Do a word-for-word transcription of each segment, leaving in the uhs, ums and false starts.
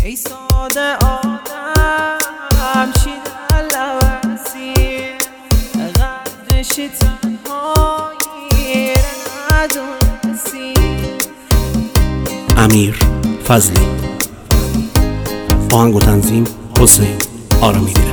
ای ساده آدم شیدن لبسی قدرش تنهایی ندونستی. امیر فضلی، آهنگ و تنظیم حسین آرامی‌دیده.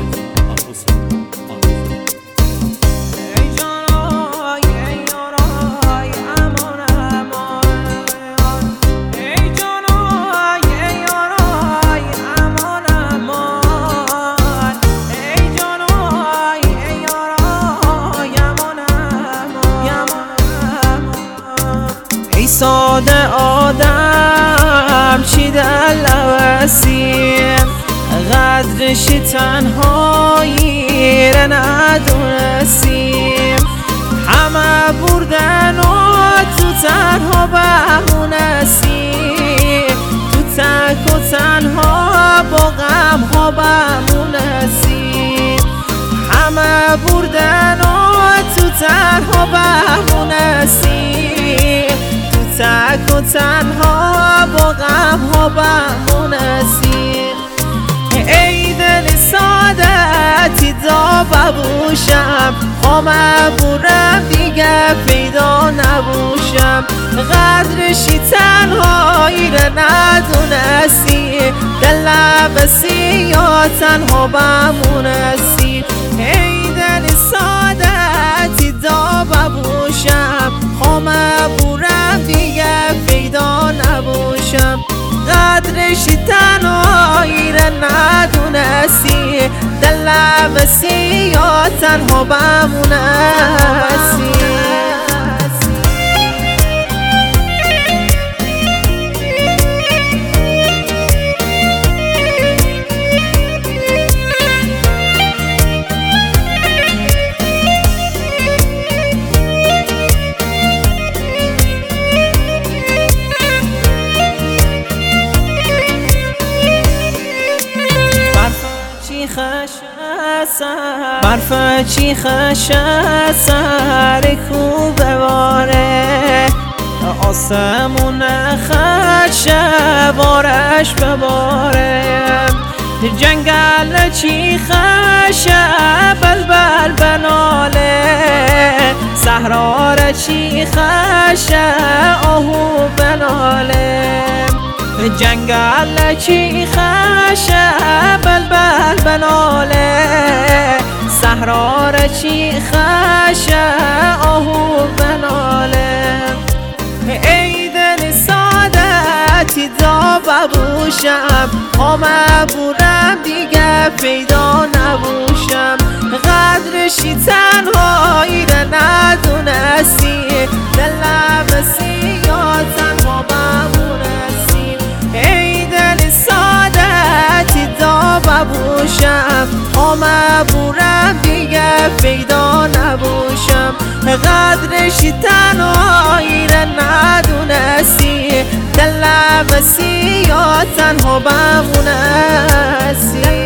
ای ساده آدم چی در لبسیم قدرش تنهایی را ندونستیم. همه بردن و تو تنها بمونستی، تو تک و تنها با غم ها بمونستی. همه بردن و تو تنها بمونستی، تک و تنها با غم ها بمونستی. ای دل سادتی دا ببوشم، خامه برم دیگه پیدا نبوشم. قدرشی تنهایی را ندونستی، دل بسی یا تنها بمونستی. ای دل سادتی دا ببوشم، خامه برم دیگه پیدا نباشم. قدرشی تنهایی را ندونستی، دل بسی یا تنها بمونستی. برف چی خش سر کو بباره، آسمون خش بارش بباره. جنگل چی خش بلبل بناله، صحرا را چی خش آهو بناله. جنگل چی خش بلبل بناله، صحرا را چی خش آهو بناله. ای دل سادتی دا ببوشم، خامه برم دیگه پیدا نبوشم. قدرشی تنهایی را ندونستی، دل بسی یا تنها بمونستی. ای دل سادتی دا ببوشم، خامه برم دیگه پیدا نبوشم. قدرشی تنهایی را ندونستی، دل بسی یا تنها بمونستی.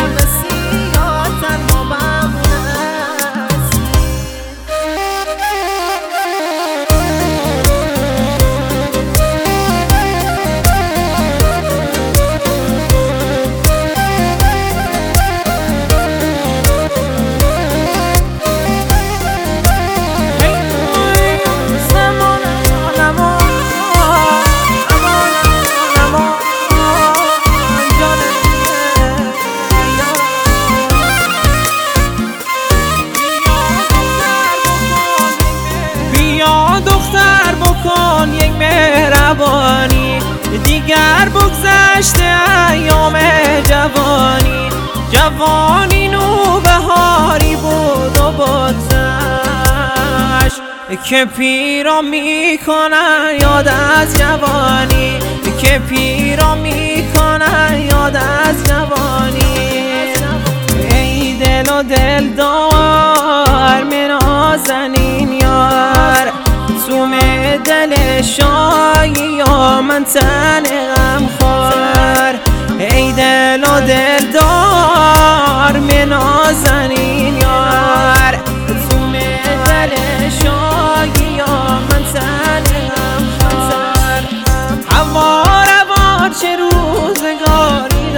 دختر بکن یک مهربانی، دیگر بگذشته ایام جوانی. جوانی نو بهاری بود و بگذشت، که پیرا میکنن یاد از جوانی، که پیرا میکنن یاد از جوانی. ای دل و دلدار منازنین یار، تو دل شایی یا من تن غم خوار. ای دل و دلدار منازنین یار، تو دل شایی یا من تن غم خوار. هوا روان چه روزگاری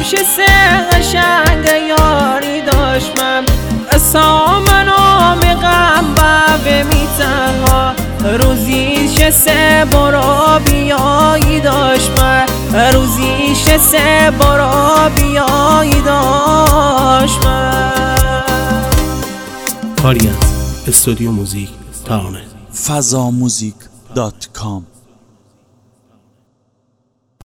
شه سه قشنگ یاری داشت من سامن و میغم به میتنها روزی شه سه برا بیایی داشت من روزی شه سه برا بیایی داشت من. کاری از استودیو موزیک ترانه فضا موزیک دات کام